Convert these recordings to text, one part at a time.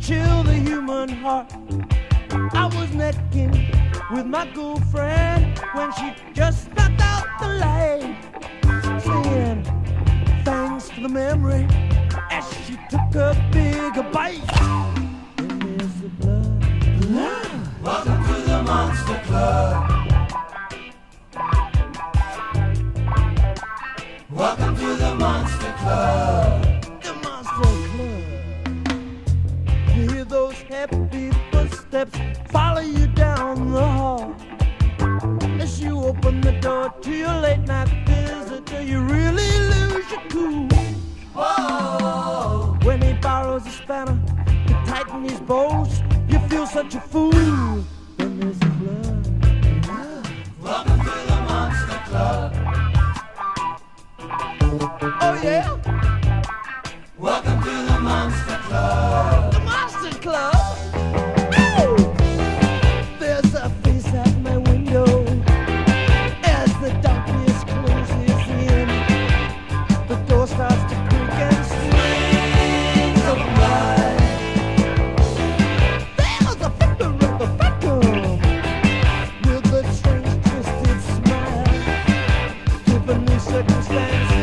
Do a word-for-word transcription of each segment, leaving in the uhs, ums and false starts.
chill the human heart. I was necking with my girlfriend when she just stepped out the light, saying thanks for the memory as she took a bigger bite. And there's the blood. blood. Welcome to the Monster Club. Welcome to the Monster Club. The Monster Club. You hear those happy footsteps follow you down the hall. As you open the door to your late night visitor, you really lose your cool. Whoa! When he borrows a spanner to tighten his bolts, you feel such a fool. Then there's the blood. Welcome to the Monster Club. Oh yeah? Welcome to the Monster Club. The Monster Club. Ooh! There's a face at my window as the darkness closes in. The door starts to creak and strings of light. There's a figure of the phantom with a strange twisted smile. Given these circumstances,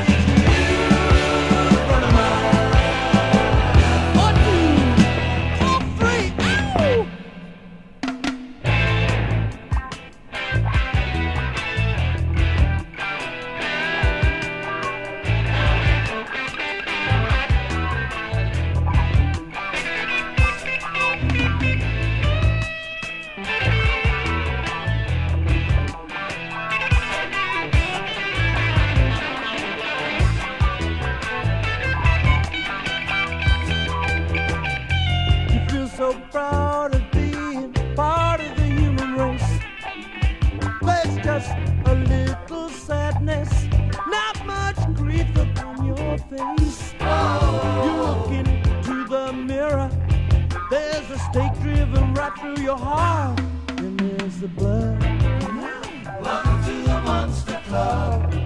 so proud of being part of the human race. There's just a little sadness, not much grief upon your face. You look into the mirror, there's a stake driven right through your heart, and there's the blood. Welcome to the Monster Club.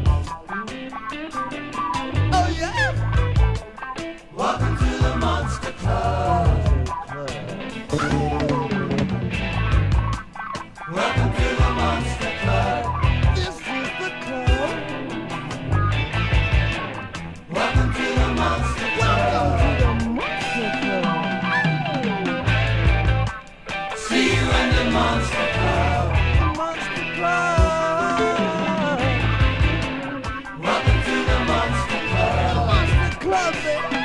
Oh yeah! Welcome to the Monster Club. Welcome to the Monster Club. This is the club. Welcome to the Monster Club. Welcome to the Monster Club. See you in the Monster Club. The Monster Club. Welcome to the Monster Club. The Monster Club, baby.